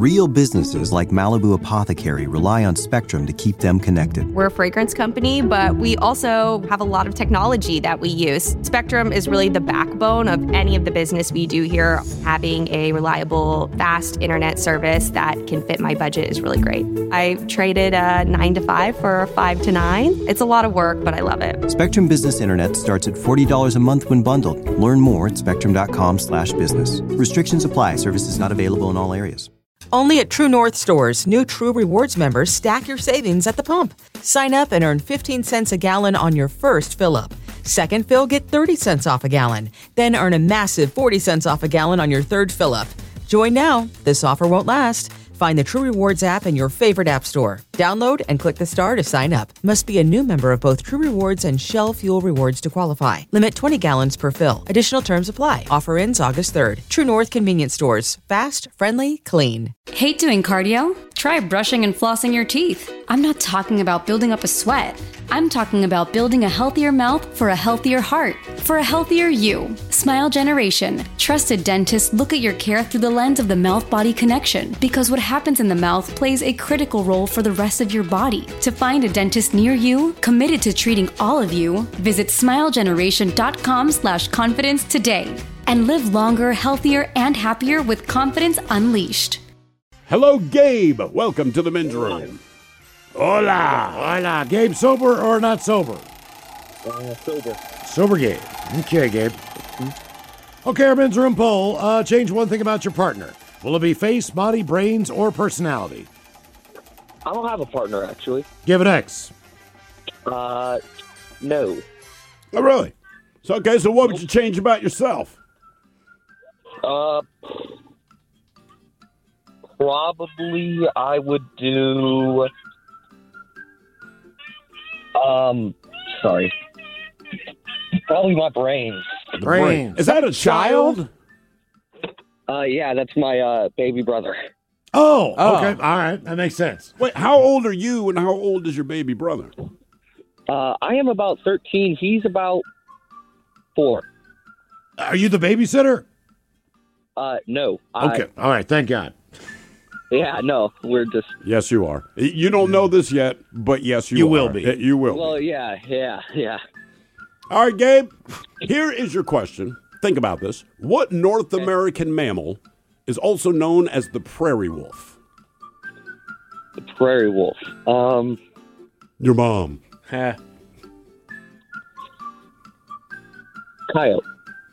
Real businesses like Malibu Apothecary rely on Spectrum to keep them connected. We're a fragrance company, but we also have a lot of technology that we use. Spectrum is really the backbone of any of the business we do here. Having a reliable, fast internet service that can fit my budget is really great. I traded a 9 to 5 for a 5 to 9. It's a lot of work, but I love it. Spectrum Business Internet starts at $40 a month when bundled. Learn more at spectrum.com/business. Restrictions apply. Services not available in all areas. Only at True North stores, new True Rewards members stack your savings at the pump. Sign up and earn 15 cents a gallon on your first fill-up. Second fill, get 30 cents off a gallon. Then earn a massive 40 cents off a gallon on your third fill-up. Join now. This offer won't last. Find the True Rewards app in your favorite app store. Download and click the star to sign up. Must be a new member of both True Rewards and Shell Fuel Rewards to qualify. Limit 20 gallons per fill. Additional terms apply. Offer ends August 3rd. True North Convenience Stores. Fast, friendly, clean. Hate doing cardio? Try brushing and flossing your teeth. I'm not talking about building up a sweat. I'm talking about building a healthier mouth for a healthier heart, for a healthier you. Smile Generation. Trusted dentists look at your care through the lens of the mouth-body connection, because what happens in the mouth plays a critical role for the rest of your body. To find a dentist near you, committed to treating all of you, visit smilegeneration.com/confidence today and live longer, healthier, and happier with confidence unleashed. Hello, Gabe. Welcome to the men's room. Hola. Hola. Gabe, sober or not sober? Sober. Sober Gabe. Okay, Gabe. Okay, our men's room poll. Change one thing about your partner. Will it be face, body, brains, or personality? I don't have a partner, actually. Give it X. No. Oh, really? So, okay, so what would you change about yourself? Probably I would do... sorry. Probably my brains. Brains. Is that a child? Yeah, that's my baby brother. Oh, okay. All right. That makes sense. Wait, how old are you and how old is your baby brother? I am about 13. He's about 4. Are you the babysitter? No. Okay. All right. Thank God. Yeah, no. We're just... Yes, you are. You don't know this yet, but yes, you will are. be. You will Well, be. yeah. All right, Gabe, here is your question. Think about this. What North American mammal is also known as the prairie wolf? The prairie wolf. Your mom. Coyote.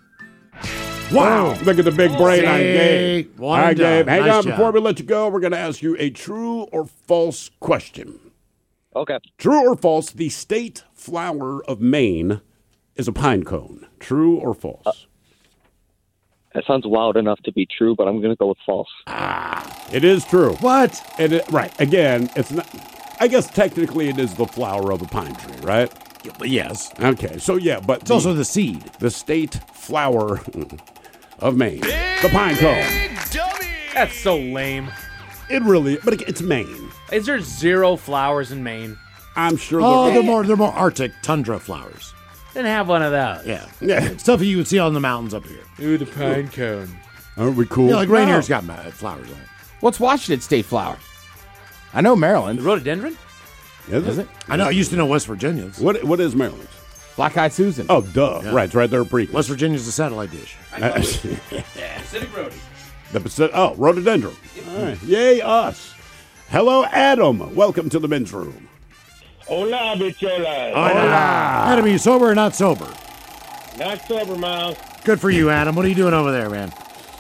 Wow. Look at the big brain on Gabe. One All right, and done. Gabe, hang Nice on. job. Before we let you go, we're going to ask you a true or false question. Okay. True or false, the state flower of Maine is a pine cone. True or false? That sounds wild enough to be true, but I'm going to go with false. It is true. What? Right. Again, it's not. I guess technically it is the flower of a pine tree, right? Yes. Okay. So yeah, but It's also the seed. the state flower of Maine, the pine cone. That's so lame. It really, but it's Maine. Is there 0 flowers in Maine? I'm sure. Oh, there- they're more Arctic tundra flowers. Didn't have one of those. Yeah. Stuff you would see on the mountains up here. Ooh, the pine cone. Aren't we cool? Yeah, like Rainier's got flowers on it. What's Washington State flower? I know Maryland. The rhododendron? Is it? I know. I used to know West Virginia's. What is Maryland's? Black-eyed Susan. Oh, duh. Yeah. Right, it's right there. Preakness. West Virginia's the satellite dish. Pacific Rhody. Rhododendron. All right. Yay, us. Hello, Adam. Welcome to the men's room. Hola, bichola. Adam, are you sober or not sober? Not sober, Miles. Good for you, Adam. What are you doing over there, man?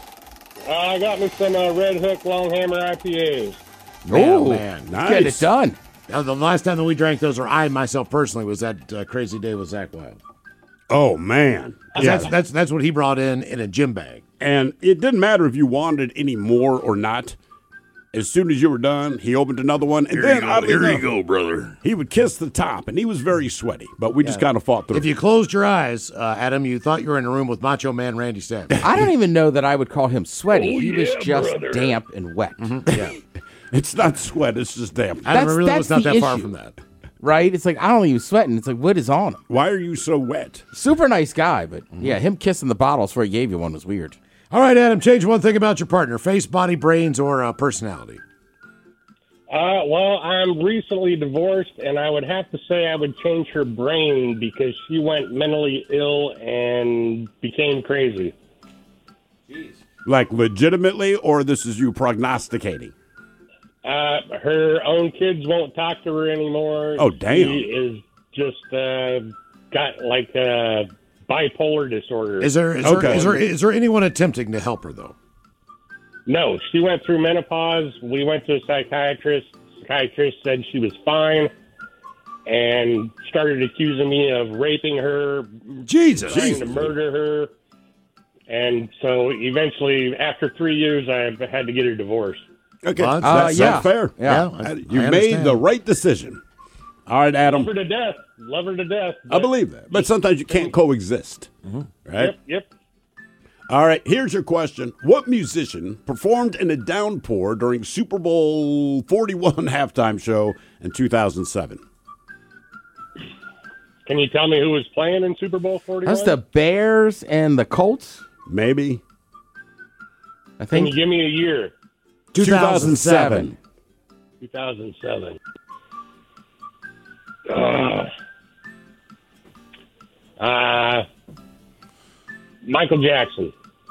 I got me some Red Hook Long Hammer IPAs. Oh, man. Nice. Get it done. The last time that we drank those, or I myself personally, was that crazy day with Zach Wild. Oh, man. That's what he brought in a gym bag. And it didn't matter if you wanted any more or not. As soon as you were done, he opened another one. And Here you go, brother. He would kiss the top, and he was very sweaty. But we just kind of fought through. If you closed your eyes, Adam, you thought you were in a room with Macho Man Randy Savage. I don't even know that I would call him sweaty. He was just damp and wet. Yeah. It's not sweat, it's just damp. Adam really was not the that far issue. from that. Right? It's like, I don't even sweating. It's like, what is on him? Why are you so wet? Super nice guy, but yeah, him kissing the bottles before he gave you one was weird. All right, Adam, change one thing about your partner. Face, body, brains, or personality. Well, I'm recently divorced, and I would have to say I would change her brain because she went mentally ill and became crazy. Like legitimately, or this is you prognosticating? Her own kids won't talk to her anymore. Oh, damn. She is just got like bipolar disorder. Is there anyone attempting to help her, though? No, she went through menopause. We went to a psychiatrist. Psychiatrist said she was fine and started accusing me of raping her, trying to murder her. And so eventually, after 3 years, I had to get her divorced. Okay, that's fair. Yeah, you made the right decision. All right, Adam. Love her to death. Love her to death. I believe that. But sometimes you can't coexist. Right? Yep. All right, here's your question. What musician performed in a downpour during Super Bowl 41 halftime show in 2007? Can you tell me who was playing in Super Bowl 41? That's the Bears and the Colts? Maybe. I think. Can you give me a year? 2007. 2007. Michael Jackson.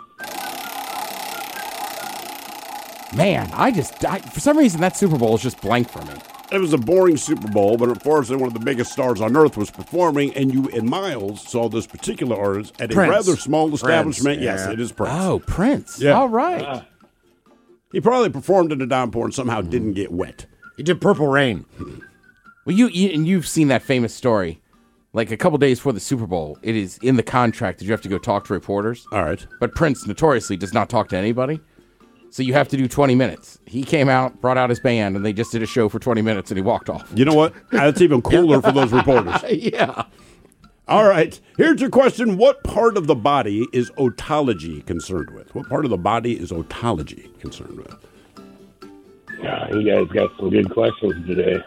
Man, for some reason, that Super Bowl is just blank for me. It was a boring Super Bowl, but unfortunately, one of the biggest stars on earth was performing, and you and Miles saw this particular artist at Prince. a rather small establishment. Prince, Yes, yeah. it is Prince. Oh, Prince. Yeah. All right. He probably performed in a downpour and somehow didn't get wet. He did Purple Rain. Well, you've seen that famous story. Like a couple days before the Super Bowl, it is in the contract that you have to go talk to reporters. All right. But Prince notoriously does not talk to anybody. So you have to do 20 minutes. He came out, brought out his band, and they just did a show for 20 minutes, and he walked off. You know what? That's even cooler for those reporters. Yeah. All right. Here's your question. What part of the body is otology concerned with? What part of the body is otology concerned with? You guys got some good questions today.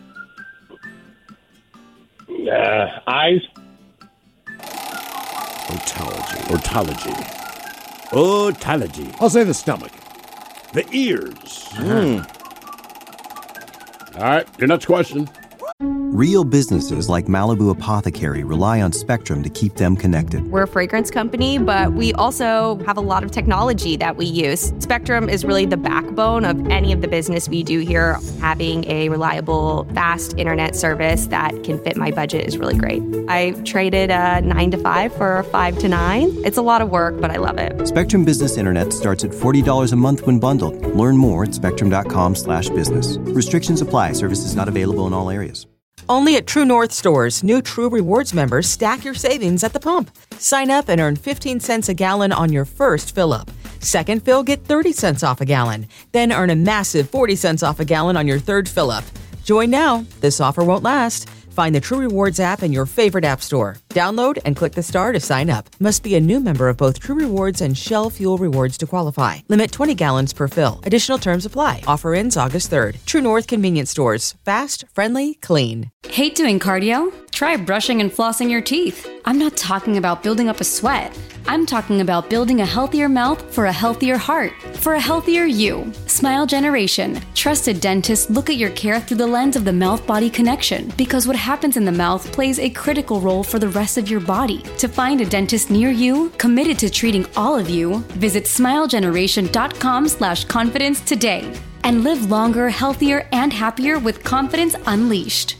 Eyes. Otology. I'll say the stomach. The ears. All right. Your next question. Real businesses like Malibu Apothecary rely on Spectrum to keep them connected. We're a fragrance company, but we also have a lot of technology that we use. Spectrum is really the backbone of any of the business we do here. Having a reliable, fast internet service that can fit my budget is really great. I traded a 9 to 5 for a 5 to 9. It's a lot of work, but I love it. Spectrum Business Internet starts at $40 a month when bundled. Learn more at spectrum.com/business. Restrictions apply. Services not available in all areas. Only at True North stores, new True Rewards members stack your savings at the pump. Sign up and earn 15 cents a gallon on your first fill-up. Second fill, get 30 cents off a gallon. Then earn a massive 40 cents off a gallon on your third fill-up. Join now. This offer won't last. Find the True Rewards app in your favorite app store. Download and click the star to sign up. Must be a new member of both True Rewards and Shell Fuel Rewards to qualify. Limit 20 gallons per fill. Additional terms apply. Offer ends August 3rd. True North Convenience Stores. Fast, friendly, clean. Hate doing cardio? Try brushing and flossing your teeth. I'm not talking about building up a sweat. I'm talking about building a healthier mouth for a healthier heart, for a healthier you. Smile Generation. Trusted dentists look at your care through the lens of the mouth-body connection, because what happens in the mouth plays a critical role for the rest of your body. To find a dentist near you, committed to treating all of you, visit smilegeneration.com/confidence today and live longer, healthier, and happier with confidence unleashed.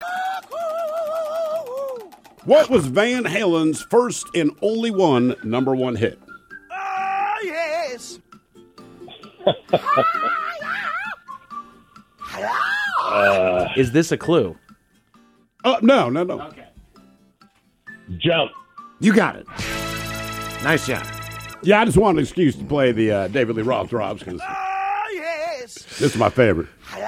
What was Van Halen's first and only one number one hit? Oh, yes. Is this a clue? No. Okay. Jump. You got it. Nice job. Yeah, I just wanted an excuse to play the David Lee Roth drops because this is my favorite.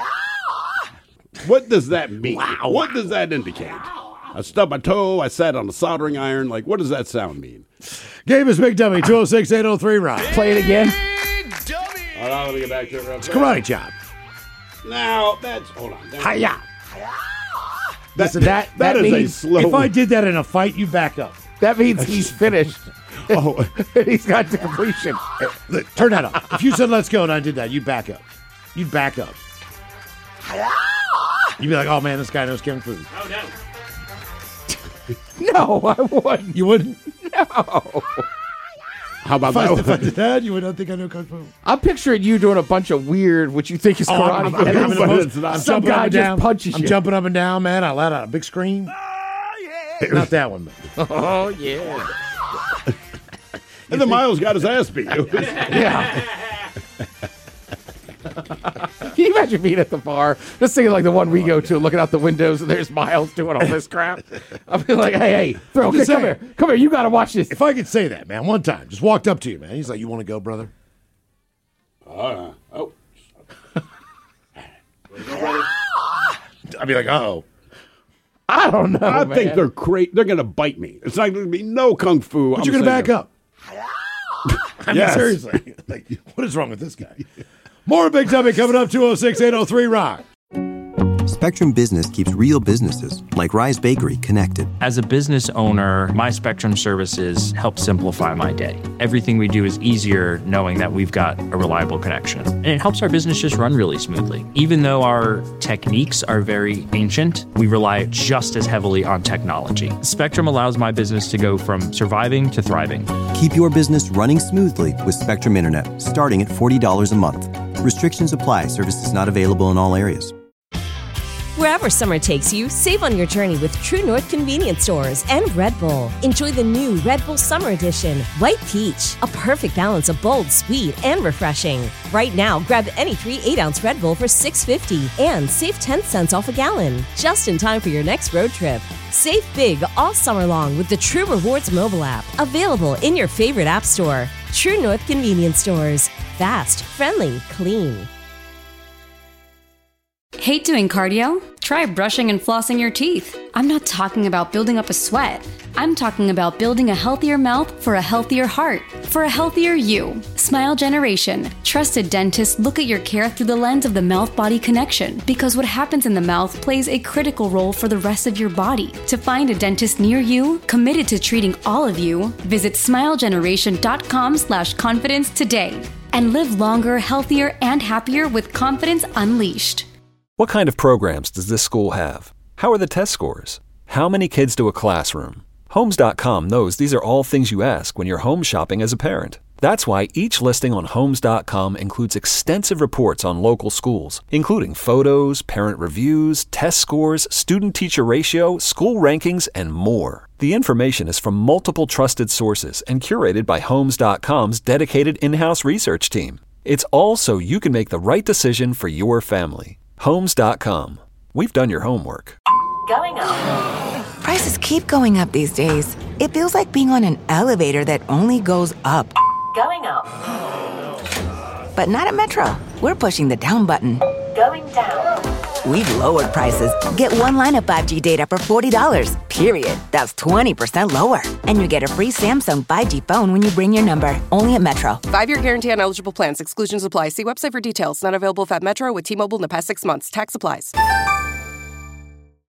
What does that mean? Wow. What does that indicate? I stubbed my toe. I sat on a soldering iron. Like, what does that sound mean? Game is Big Dummy, 206-803-ROCK. Play it again. Hold on, let me get back to it real It's quick. karate chop. Now, that's, hold on. Hiya. Listen, that is means a slow. If I did that in a fight, you back up. That means he's finished. Oh, he's got to completion. Turn that up. If you said let's go and I did that, you'd back up. You'd back up. You'd be like, oh man, this guy knows kung fu. Oh, no. No, I wouldn't. You wouldn't? No. How about If I did that, you would not think I know kung fu. I'm picturing you doing a bunch of weird, what you think is karate. Some guy just punches you. I'm jumping up and down, man. I let out a big scream. Not that one, man. Oh, yeah. And then Miles got his ass beat. Yeah. Can you imagine being at the bar, just thinking like the one we go to, looking out the windows, and there's Miles doing all this crap? I'll be like, hey, come here. You got to watch this. If I could say that, man, one time, just walked up to you, man. He's like, you want to go, brother? Oh. I'd be like, uh-oh. I don't know, I think they're great. They're going to bite me. It's not going to be no kung fu. But you're going to back up. I mean, Yes. seriously. Like, what is wrong with this guy? More Big Dummy coming up, 206-803-ROCK. Spectrum Business keeps real businesses, like Rise Bakery, connected. As a business owner, my Spectrum services help simplify my day. Everything we do is easier knowing that we've got a reliable connection. And it helps our business just run really smoothly. Even though our techniques are very ancient, we rely just as heavily on technology. Spectrum allows my business to go from surviving to thriving. Keep your business running smoothly with Spectrum Internet, starting at $40 a month. Restrictions apply. Services not available in all areas. Wherever summer takes you, save on your journey with True North Convenience Stores and Red Bull. Enjoy the new Red Bull Summer Edition, White Peach, a perfect balance of bold, sweet, and refreshing. Right now, grab any 3 8-ounce Red Bull for $6.50 and save 10 cents off a gallon, just in time for your next road trip. Save big all summer long with the True Rewards mobile app, available in your favorite app store. True North Convenience Stores. Fast, friendly, clean. Hate doing cardio? Try brushing and flossing your teeth. I'm not talking about building up a sweat. I'm talking about building a healthier mouth for a healthier heart, for a healthier you. Smile Generation. Trusted dentists look at your care through the lens of the mouth-body connection, because what happens in the mouth plays a critical role for the rest of your body. To find a dentist near you, committed to treating all of you, visit smilegeneration.com/confidence today. And live longer, healthier, and happier with confidence unleashed. What kind of programs does this school have? How are the test scores? How many kids do a classroom? Homes.com knows these are all things you ask when you're home shopping as a parent. That's why each listing on Homes.com includes extensive reports on local schools, including photos, parent reviews, test scores, student-teacher ratio, school rankings, and more. The information is from multiple trusted sources and curated by Homes.com's dedicated in-house research team. It's all so you can make the right decision for your family. Homes.com. We've done your homework. Going up. Prices keep going up these days. It feels like being on an elevator that only goes up. Going up. But not at Metro. We're pushing the down button. Going down. We've lowered prices. Get one line of 5G data for $40, period. That's 20% lower. And you get a free Samsung 5G phone when you bring your number. Only at Metro. 5-year guarantee on eligible plans. Exclusions apply. See website for details. Not available at Metro with T-Mobile in the past 6 months. Tax applies.